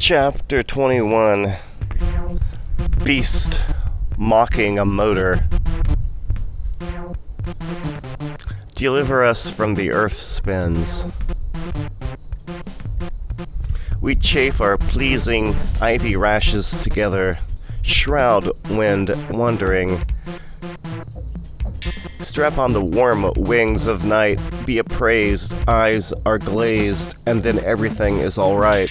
Chapter 21. Beast mocking a motor. Deliver us from the earth spins. We chafe our pleasing ivy rashes together, shroud wind wandering. Strap on the warm wings of night, be appraised, eyes are glazed, and then everything is alright.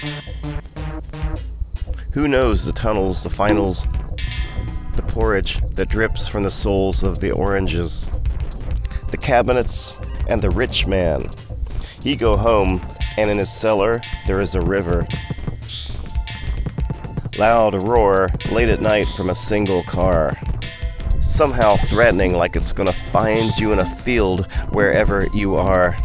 Who knows the tunnels, the finals, the porridge that drips from the souls of the oranges, the cabinets, and the rich man. He go home, and in his cellar there is a river. Loud roar late at night from a single car, somehow threatening like it's gonna find you in a field wherever you are.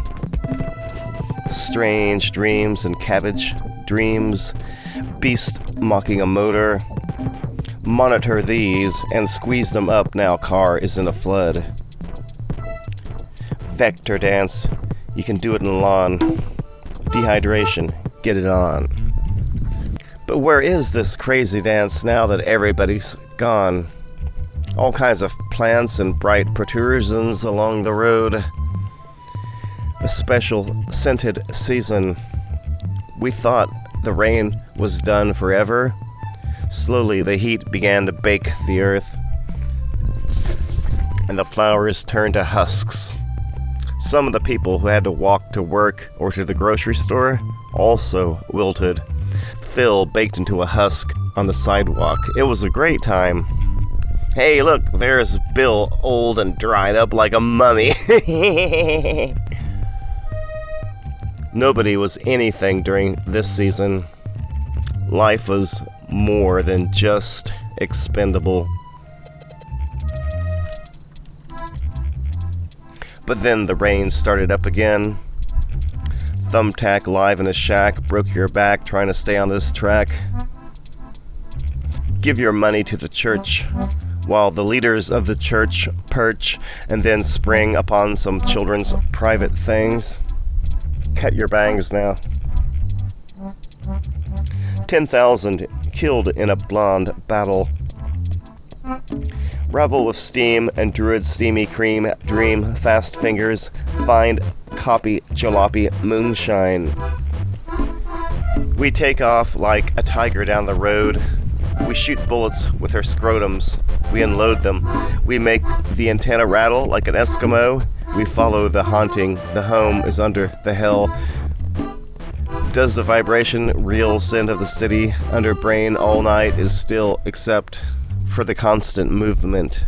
Strange dreams and cabbage dreams, beast mocking a motor. Monitor these and squeeze them up now car is in a flood. Vector dance, you can do it in the lawn. Dehydration, get it on. But where is this crazy dance now that everybody's gone? All kinds of plants and bright protrusions along the road. A special scented season. We thought the rain was done forever. Slowly the heat began to bake the earth, and the flowers turned to husks. Some of the people who had to walk to work or to the grocery store also wilted. Phil baked into a husk on the sidewalk. It was a great time. Hey, look, there's Bill, old and dried up like a mummy. Nobody was anything during this season. Life was more than just expendable. But then the rain started up again. Thumbtack live in a shack, broke your back trying to stay on this track. Give your money to the church, while the leaders of the church perch and then spring upon some children's private things. Cut your bangs now. 10,000 killed in a blonde battle. Revel with steam and druid steamy cream, dream fast fingers, find copy jalopy moonshine. We take off like a tiger down the road. We shoot bullets with our scrotums. We unload them. We make the antenna rattle like an Eskimo. We follow the haunting. The home is under the hell. Does the vibration real scent of the city under brain all night is still except for the constant movement.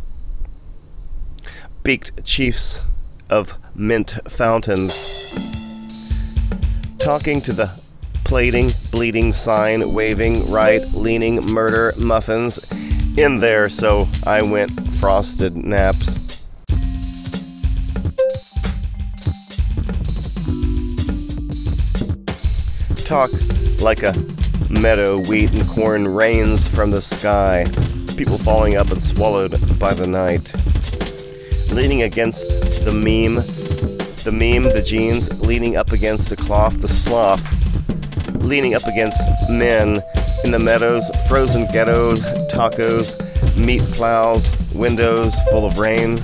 Beaked chiefs of mint fountains. Talking to the plating, bleeding sign, waving, right, leaning, murder, muffins. In there, so I went frosted naps. Talk like a meadow, wheat and corn rains from the sky. People falling up and swallowed by the night. Leaning against the meme, the jeans, leaning up against the cloth, the sloth. Leaning up against men in the meadows, frozen ghettos, tacos, meat plows, windows full of rain.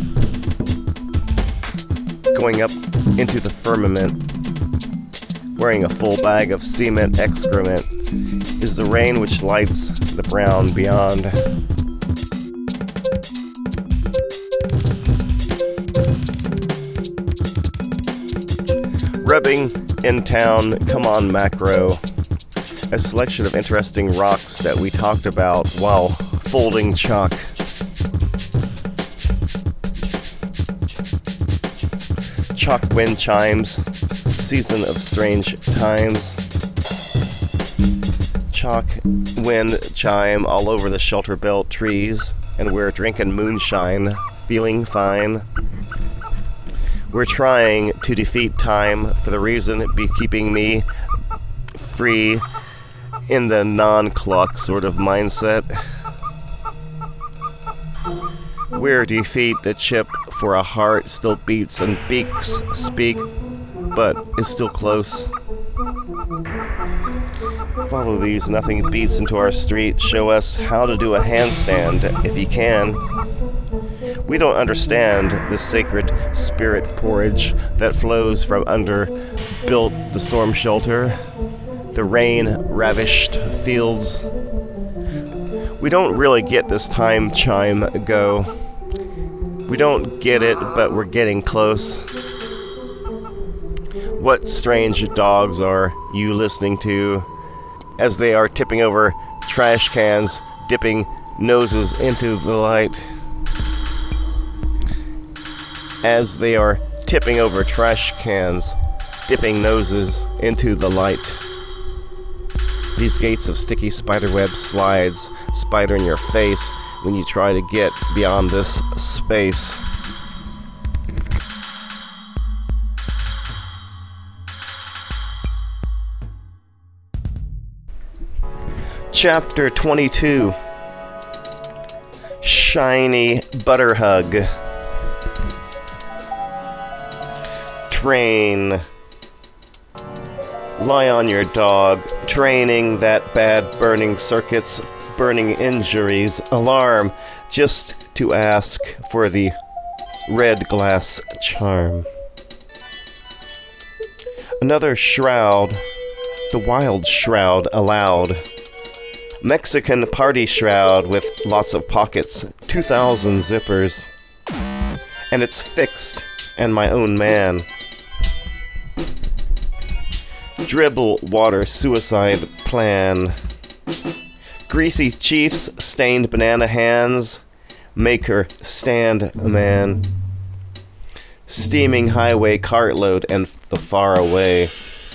Going up into the firmament, wearing a full bag of cement excrement, is the rain which lights the brown beyond. Rubbing in town, come on macro. A selection of interesting rocks that we talked about while folding chalk. Chalk wind chimes, season of strange times. Chalk wind chime all over the shelter belt trees, and we're drinking moonshine, feeling fine. We're trying to defeat time for the reason it be keeping me free in the non-clock sort of mindset. We're defeat the chip for a heart still beats and beaks speak, but is still close. Follow these nothing beats into our street. Show us how to do a handstand, if you can. We don't understand the sacred spirit porridge that flows from under built the storm shelter, the rain-ravished fields. We don't really get this time chime go. We don't get it, but we're getting close. What strange dogs are you listening to as they are tipping over trash cans, dipping noses into the light? As they are tipping over trash cans, dipping noses into the light. These gates of sticky spiderweb slides, spider in your face when you try to get beyond this space. Chapter 22. Shiny Butter Hug. Train. Lie on your dog, training that bad burning circuits, burning injuries, alarm, just to ask for the red glass charm. Another shroud, the wild shroud allowed. Mexican party shroud with lots of pockets, 2,000 zippers. And it's fixed, and my own man. Dribble water suicide plan. Greasy chiefs, stained banana hands. Maker stand man. Steaming highway cartload and the far away.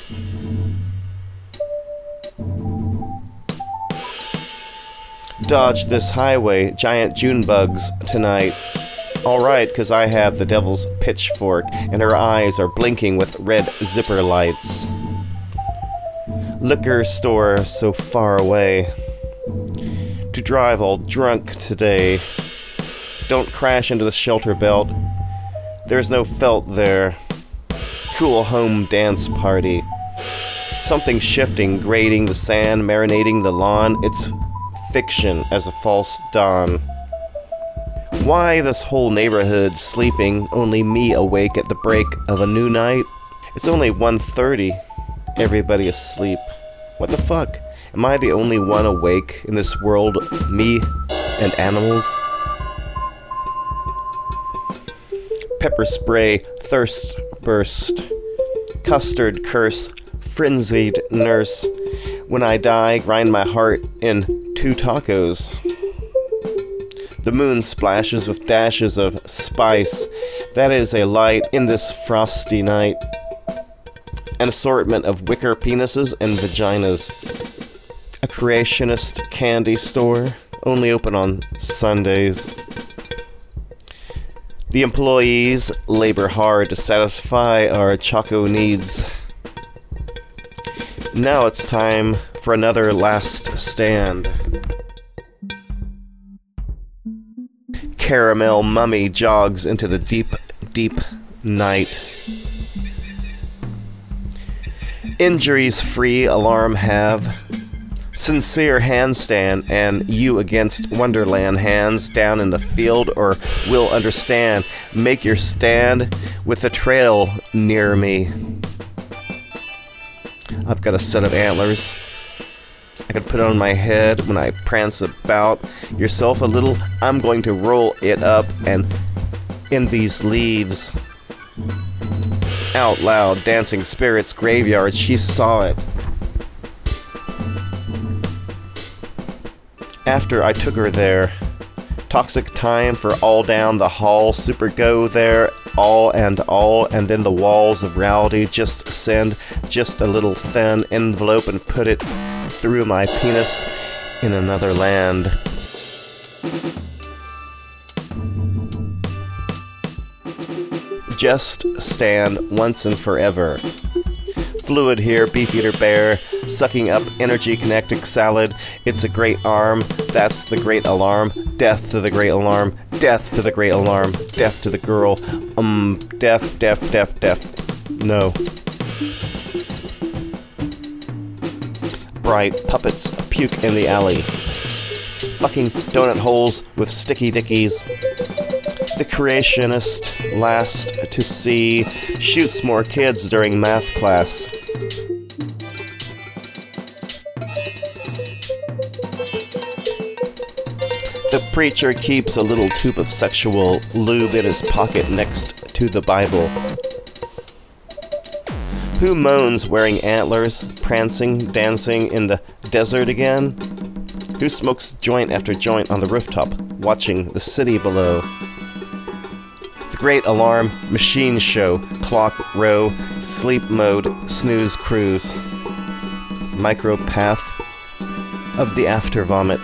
Dodge this highway, giant June bugs tonight. Alright, 'cause I have the devil's pitchfork, and her eyes are blinking with red zipper lights. Liquor store so far away. To drive all drunk today. Don't crash into the shelter belt. There's no felt there. Cool home dance party. Something shifting, grating the sand, marinating the lawn. It's fiction as a false dawn. Why this whole neighborhood sleeping, only me awake at the break of a new night? It's only 1:30. Everybody asleep. What the fuck? Am I the only one awake in this world, me and animals? Pepper spray, thirst burst, custard curse, frenzied nurse. When I die, grind my heart in 2 tacos. The moon splashes with dashes of spice. That is a light in this frosty night. An assortment of wicker penises and vaginas. A creationist candy store, only open on Sundays. The employees labor hard to satisfy our Choco needs. Now it's time for another last stand. Caramel mummy jogs into the deep, deep night. Injuries-free alarm have. Sincere handstand and you against Wonderland hands down in the field or will understand. Make your stand with the trail near me. I've got a set of antlers. I can put it on my head when I prance about. Yourself a little, I'm going to roll it up and in these leaves. Out loud, dancing spirits graveyard, she saw it. After I took her there, toxic time for all down the hall, super go there, all, and then the walls of reality, just send just a little thin envelope and put it through my penis in another land. Just stand once and forever. Fluid here, Beefeater Bear, sucking up energy kinetic salad. It's a great arm, that's the great alarm. Death to the great alarm, death to the great alarm, death to the girl. Death. No. bright puppets puke in the alley. Fucking donut holes with sticky dickies. The creationist, last to see, shoots more kids during math class. The preacher keeps a little tube of sexual lube in his pocket next to the Bible. Who moans wearing antlers, prancing, dancing in the desert again? Who smokes joint after joint on the rooftop, watching the city below? The Great Alarm, Machine Show, Clock Row, Sleep Mode, Snooze Cruise. Micropath of the After Vomit.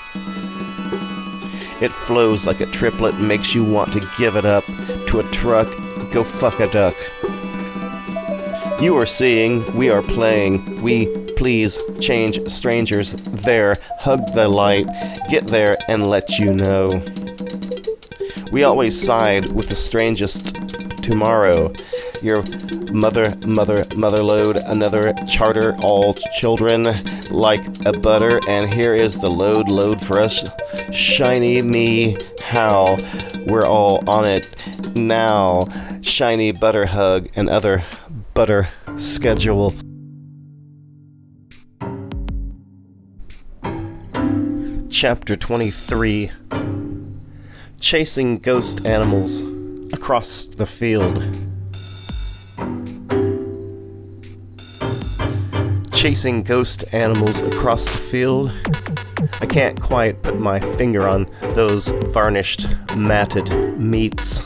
It flows like a triplet, makes you want to give it up to a truck, go fuck a duck. You are seeing, we are playing, we please change strangers there, hug the light, get there and let you know. We always side with the strangest tomorrow. Your motherload, another charter, all children like a butter, and here is the load for us. Shiny me, how? We're all on it now. Shiny butter hug and other butter schedule. Chapter 23. Chasing ghost animals across the field. Chasing ghost animals across the field. I can't quite put my finger on those varnished, matted meats.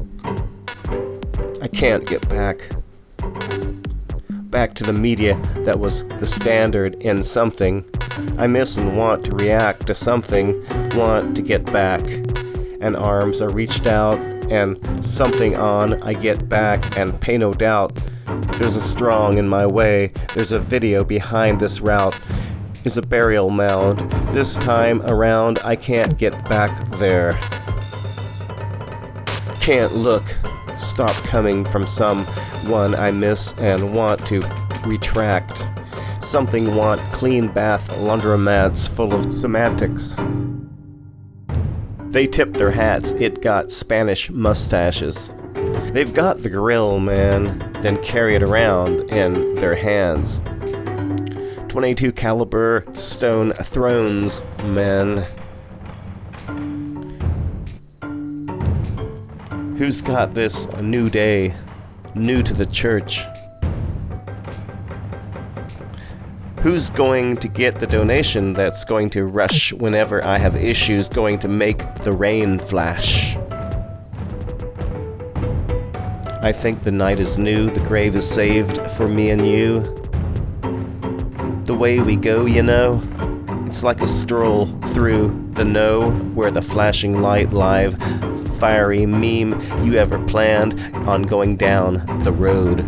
I can't get back to the media that was the standard in something. I miss and want to react to something, want to get back. And arms are reached out, and something on, I get back, and pay no doubt. There's a strong in my way, there's a video behind this route, is a burial mound. This time around, I can't get back there. Can't look, stop coming from someone I miss and want to retract. Something want clean bath laundromats full of semantics. They tip their hats, it got Spanish mustaches. They've got the grill, man, then carry it around in their hands. 22 caliber stone thrones, men. Who's got this new day, new to the church? Who's going to get the donation that's going to rush whenever I have issues, going to make the rain flash? I think the night is new, the grave is saved for me and you. The way we go, you know, it's like a stroll through the know, where the flashing light live, fiery meme you ever planned on going down the road.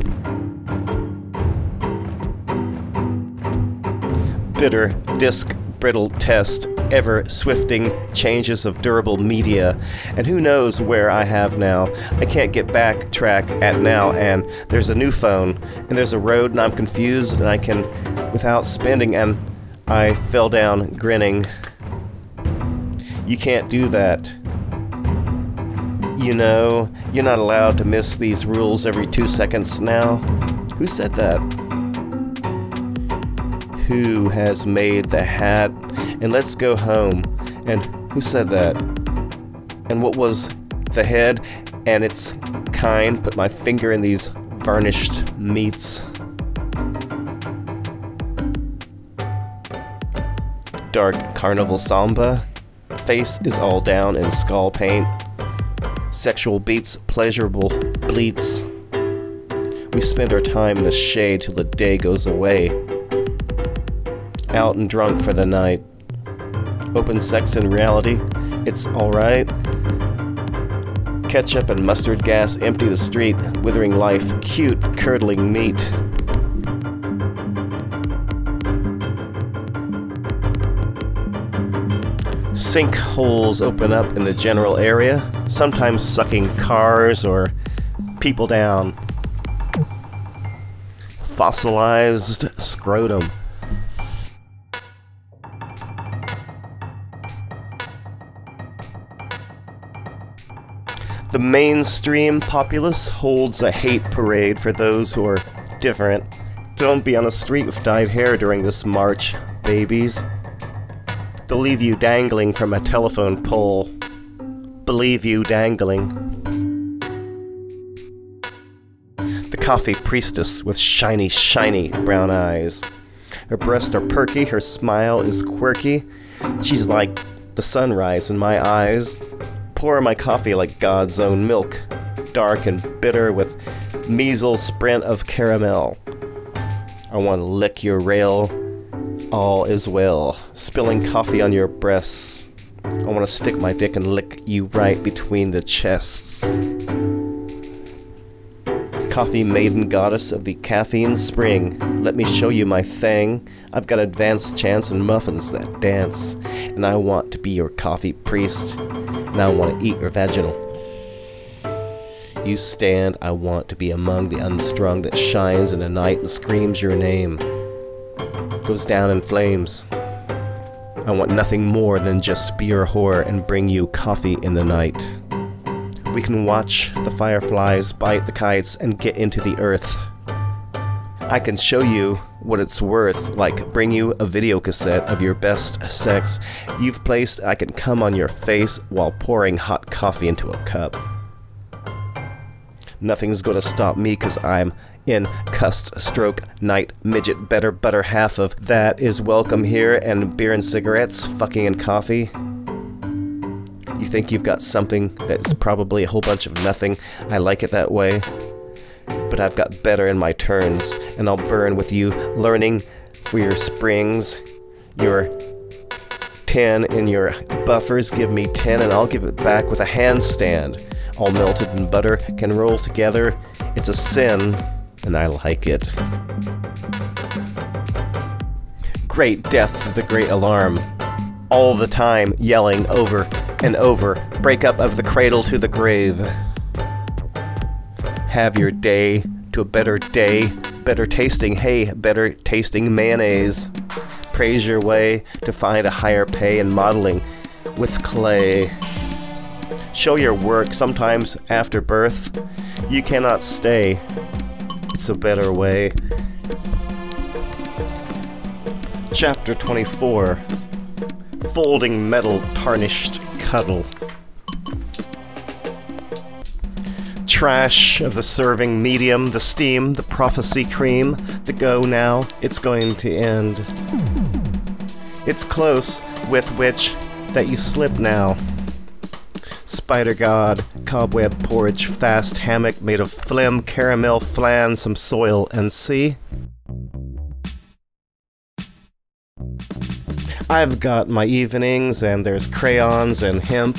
Bitter, disc, brittle test, ever swifting changes of durable media, and who knows where I have now. I can't get backtrack at now, and there's a new phone, and there's a road, and I'm confused, and I can, without spending, and I fell down grinning. You can't do that. You know, you're not allowed to miss these rules every 2 seconds now. Who said that? Who has made the hat? And let's go home. And who said that? And what was the head? And its kind. Put my finger in these varnished meats. Dark carnival samba. Face is all down in skull paint. Sexual beats, pleasurable bleats. We spend our time in the shade till the day goes away. Out and drunk for the night. Open sex in reality, it's alright. Ketchup and mustard gas empty the street, withering life, cute, curdling meat. Sinkholes open up in the general area, sometimes sucking cars or people down. Fossilized scrotum. The mainstream populace holds a hate parade for those who are different. Don't be on a street with dyed hair during this march, babies. They'll leave you dangling from a telephone pole. Believe you dangling. The coffee priestess with shiny, shiny brown eyes. Her breasts are perky, her smile is quirky. She's like the sunrise in my eyes. Pour my coffee like God's own milk, dark and bitter with measles sprint of caramel. I want to lick your rail, all is well. Spilling coffee on your breasts. I want to stick my dick and lick you right between the chests. Coffee maiden goddess of the caffeine spring, let me show you my thing. I've got advanced chance and muffins that dance, and I want to be your coffee priest, and I want to eat your vaginal. You stand, I want to be among the unstrung that shines in the night and screams your name. Goes down in flames. I want nothing more than just be your whore and bring you coffee in the night. We can watch the fireflies bite the kites and get into the earth. I can show you what it's worth, like bring you a video cassette of your best sex you've placed. I can come on your face while pouring hot coffee into a cup. Nothing's gonna stop me 'cause I'm in cussed stroke night midget better butter half of that is welcome here, and beer and cigarettes, fucking and coffee. You think you've got something that's probably a whole bunch of nothing. I like it that way. But I've got better in my turns, and I'll burn with you, learning for your springs. Your 10 in your buffers, give me 10 and I'll give it back with a handstand. All melted in butter can roll together. It's a sin, and I like it. Great death of the great alarm. All the time yelling over and over, break up of the cradle to the grave. Have your day to a better day, better tasting hay, better tasting mayonnaise. Praise your way to find a higher pay in modeling with clay. Show your work sometimes after birth. You cannot stay. It's a better way. Chapter 24. Folding metal tarnished cuddle. Trash of the serving medium, the steam, the prophecy cream, the go now, it's going to end. It's close with which that you slip now. Spider god, cobweb porridge, fast hammock made of phlegm, caramel flan, some soil and sea. I've got my evenings, and there's crayons and hemp.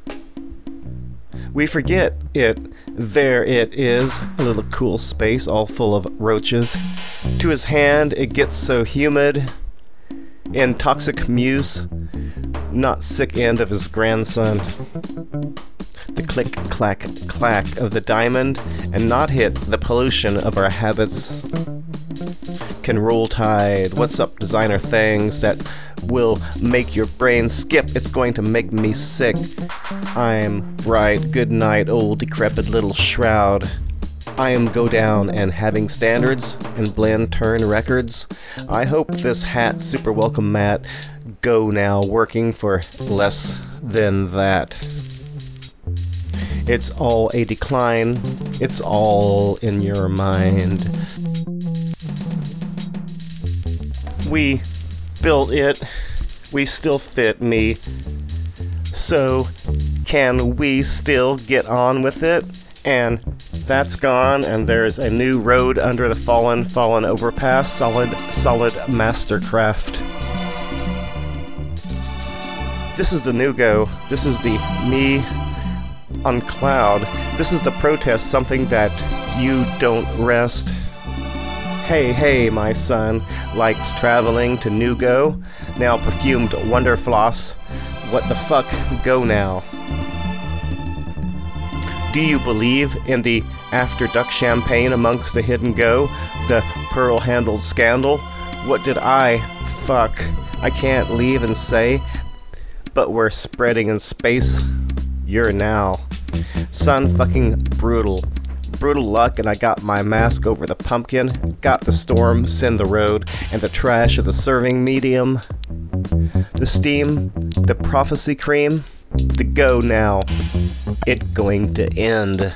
We forget it. There it is, a little cool space all full of roaches. To his hand, it gets so humid. In toxic muse, not sick end of his grandson. The click, clack, clack of the diamond, and not hit the pollution of our habits. Can roll tide. What's up, designer things that will make your brain skip? It's going to make me sick. I'm right. Good night, old decrepit little shroud. I am go down and having standards and blend turn records. I hope this hat super welcome mat go now working for less than that. It's all a decline. It's all in your mind. We built it. We still fit me. So, can we still get on with it? And that's gone, and there's a new road under the fallen overpass. Solid mastercraft. This is the new go. This is the me on cloud. This is the protest, something that you don't rest. Hey, my son likes traveling to Nugo. Now perfumed Wonder Floss. What the fuck? Go now. Do you believe in the after duck champagne amongst the hidden go? The pearl-handled scandal? What did I fuck? I can't leave and say, but we're spreading in space. You're now. Sun fucking brutal. Brutal luck, and I got my mask over the pumpkin, got the storms in the road, and the trash of the serving medium. The steam, the prophecy cream, the go now. It going to end.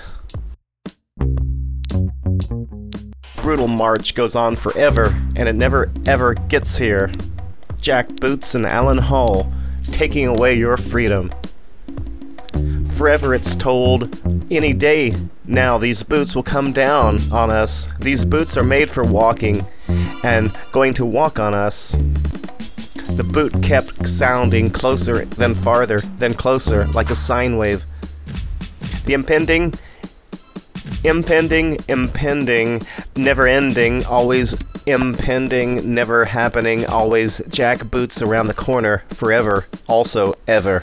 Brutal march goes on forever, and it never ever gets here. Jack Boots and Alan Hall, taking away your freedom. Forever it's told, any day now these boots will come down on us. These boots are made for walking, and going to walk on us. The boot kept sounding closer, then farther, then closer, like a sine wave. The impending, never ending, always impending, never happening, always Jack Boots around the corner, forever, also ever.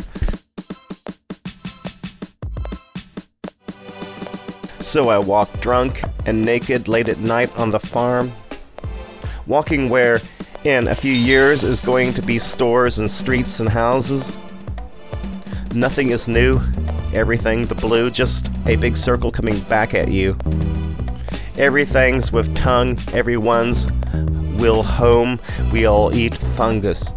So I walk drunk and naked late at night on the farm, walking where in a few years is going to be stores and streets and houses. Nothing is new, everything the blue, just a big circle coming back at you. Everything's with tongue, everyone's will home, we all eat fungus.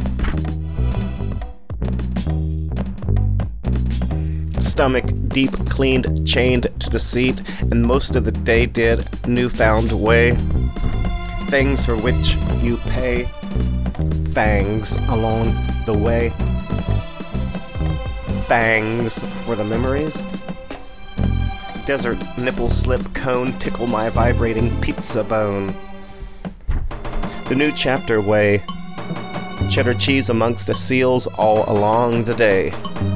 Stomach deep cleaned, chained to the seat, and most of the day did newfound way. Things for which you pay, fangs along the way. Fangs for the memories. Desert nipple slip cone tickle my vibrating pizza bone. The new chapter way. Cheddar cheese amongst the seals all along the day.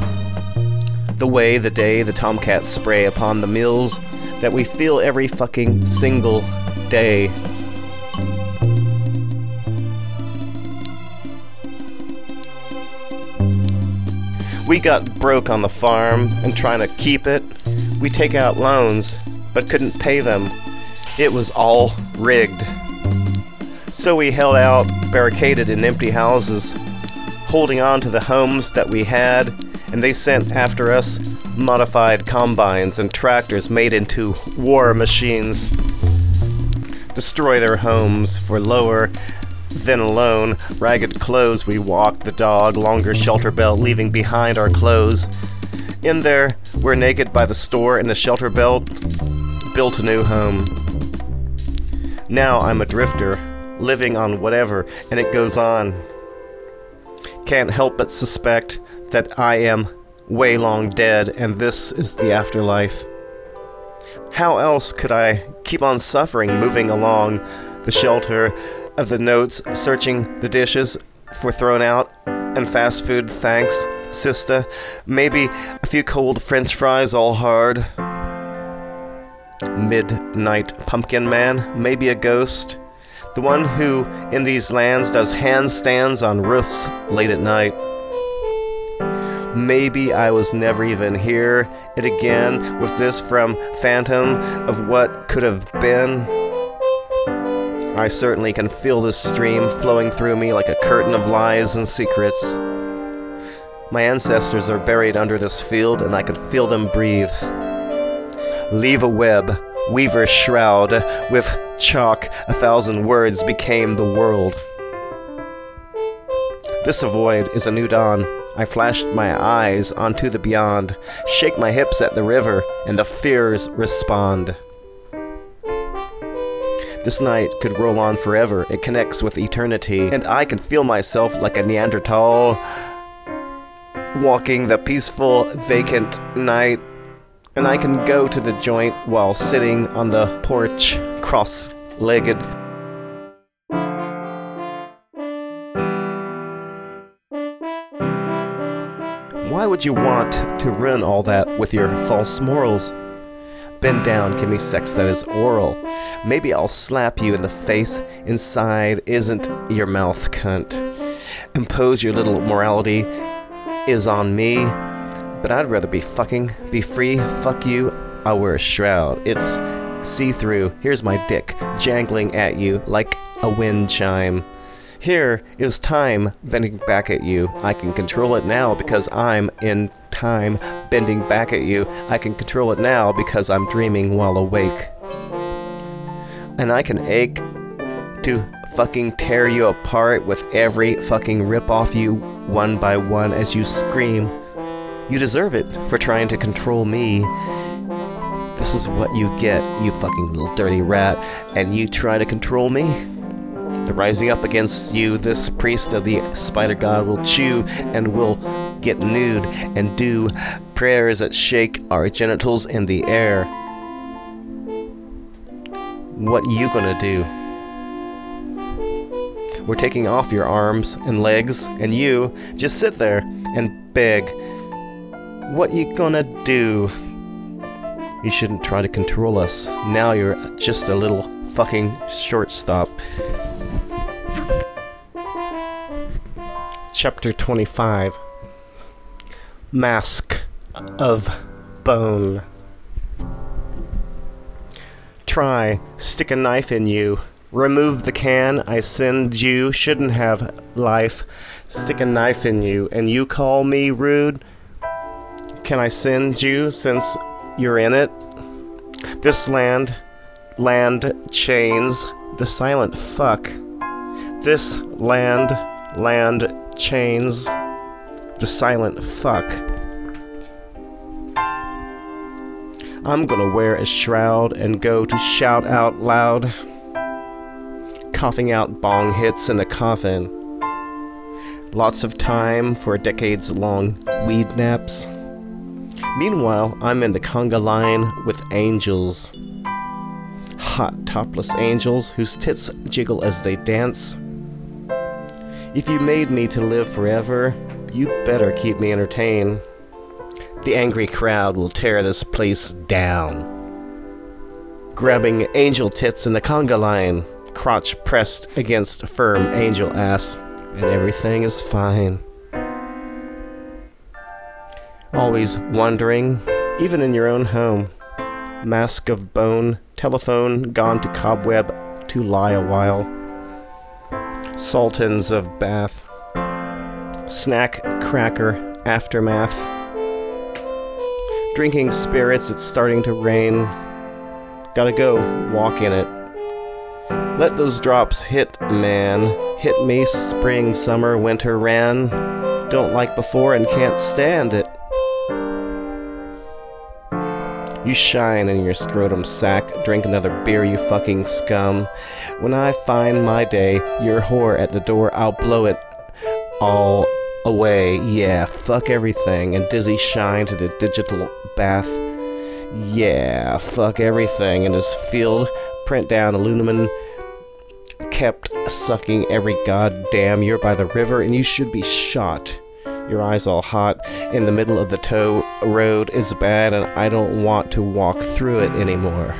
The day the tomcats spray upon the mills that we feel every fucking single day. We got broke on the farm and trying to keep it. We take out loans, but couldn't pay them. It was all rigged. So we held out, barricaded in empty houses, holding on to the homes that we had, and they sent after us modified combines and tractors made into war machines. Destroy their homes for lower than alone. Ragged clothes we walked the dog, longer shelter belt leaving behind our clothes. In there, we're naked by the store in the shelter belt, built a new home. Now I'm a drifter, living on whatever, and it goes on. Can't help but suspect that I am way long dead, and this is the afterlife. How else could I keep on suffering, moving along the shelter of the notes, searching the dishes for thrown out and fast food, thanks, sister. Maybe a few cold french fries, all hard. Midnight pumpkin man, maybe a ghost. The one who, in these lands, does handstands on roofs late at night. Maybe I was never even here. It again, with this from phantom of what could have been. I certainly can feel this stream flowing through me like a curtain of lies and secrets. My ancestors are buried under this field, and I could feel them breathe. Leave a web, weaver's shroud, with chalk 1,000 words became the world. This void is a new dawn. I flashed my eyes onto the beyond, shake my hips at the river, and the fears respond. This night could roll on forever. It connects with eternity, and I can feel myself like a Neanderthal, walking the peaceful, vacant night, and I can go to the joint while sitting on the porch, cross-legged. Why would you want to ruin all that with your false morals? Bend down, give me sex that is oral. Maybe I'll slap you in the face. Inside isn't your mouth, cunt. Impose your little morality is on me, but I'd rather be fucking, be free, fuck you. I'll wear a shroud. It's see-through. Here's my dick jangling at you like a wind chime. Here is time bending back at you. I can control it now because I'm in time. time bending back at you. I can control it now because I'm dreaming while awake. And I can ache to fucking tear you apart with every fucking rip off you one by one as you scream. You deserve it for trying to control me. This is what you get, you fucking little dirty rat, and you try to control me? The rising up against you, this priest of the spider god will chew and will get nude and do prayers that shake our genitals in the air. What you gonna do? We're taking off your arms and legs, and you just sit there and beg. What you gonna do? You shouldn't try to control us. Now you're just a little fucking shortstop. Chapter 25. Mask of Bone. Try, stick a knife in you. Remove the can I send you. Shouldn't have life. Stick a knife in you, and you call me rude? Can I send you since you're in it? This land chains the silent fuck. This land chains the silent fuck. I'm gonna wear a shroud and go to shout out loud, coughing out bong hits in a coffin. Lots of time for decades-long weed naps. Meanwhile, I'm in the conga line with angels. Hot, topless angels whose tits jiggle as they dance. If you made me to live forever, you better keep me entertained. The angry crowd will tear this place down. Grabbing angel tits in the conga line, crotch pressed against a firm angel ass, and everything is fine. Always wondering, even in your own home. Mask of bone, telephone gone to cobweb to lie a while. Sultans of bath, snack cracker aftermath. Drinking spirits, it's starting to rain. Gotta go, walk in it. Let those drops hit, man. Hit me, spring, summer, winter ran. Don't like before and can't stand it. You shine in your scrotum sack. Drink another beer, you fucking scum. When I find my day, your whore at the door, I'll blow it all away. Yeah, fuck everything. And dizzy shine to the digital bath. Yeah, fuck everything. In this field, print down aluminum. Kept sucking every goddamn year by the river, and you should be shot. Your eyes all hot in the middle of the tow road is bad, and I don't want to walk through it anymore.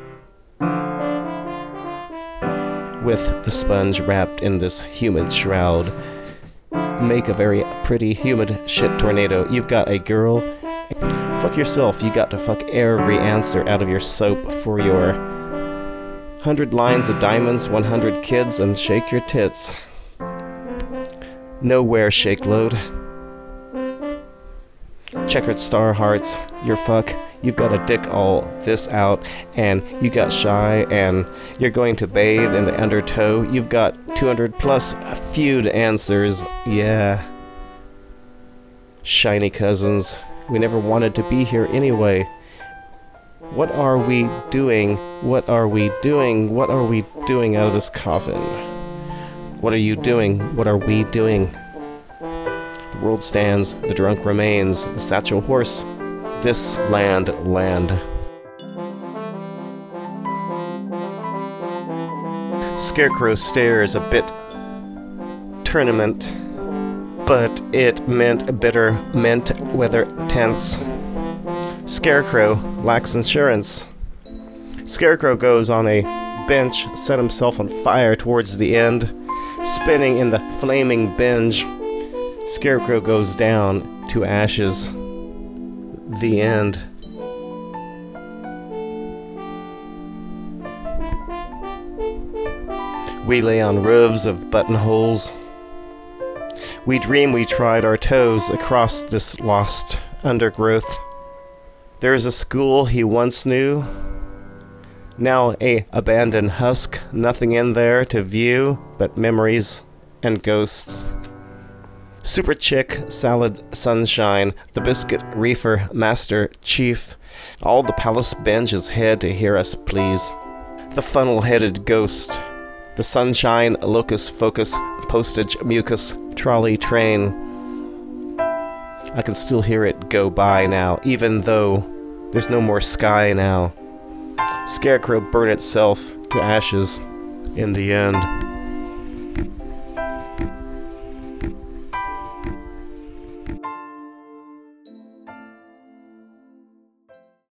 With the sponge wrapped in this humid shroud, make a very pretty humid shit tornado. You've got a girl. Fuck yourself. You got to fuck every answer out of your soap for your 100 lines of diamonds, 100 kids, and shake your tits. Nowhere shake load. Checkered star hearts, your fuck. You've got to dick all this out, and you got shy, and you're going to bathe in the undertow. You've got 200 plus feud answers. Yeah. Shiny cousins. We never wanted to be here anyway. What are we doing? What are we doing? What are we doing out of this coffin? What are you doing? What are we doing? The world stands, the drunk remains, the satchel horse, this land. Scarecrow stares a bit tournament, but it meant bitter, meant weather tense. Scarecrow lacks insurance. Scarecrow goes on a bench, set himself on fire towards the end, spinning in the flaming binge. Scarecrow goes down to ashes. The end. We lay on roofs of buttonholes. We dream we tried our toes across this lost undergrowth. There's a school he once knew, now a abandoned husk, nothing in there to view but memories and ghosts. Super Chick, Salad Sunshine, the Biscuit Reefer Master Chief, all the palace benches head to hear us please. The funnel-headed ghost, the Sunshine Locus Focus Postage Mucus Trolley Train. I can still hear it go by now, even though there's no more sky now. Scarecrow burned itself to ashes in the end.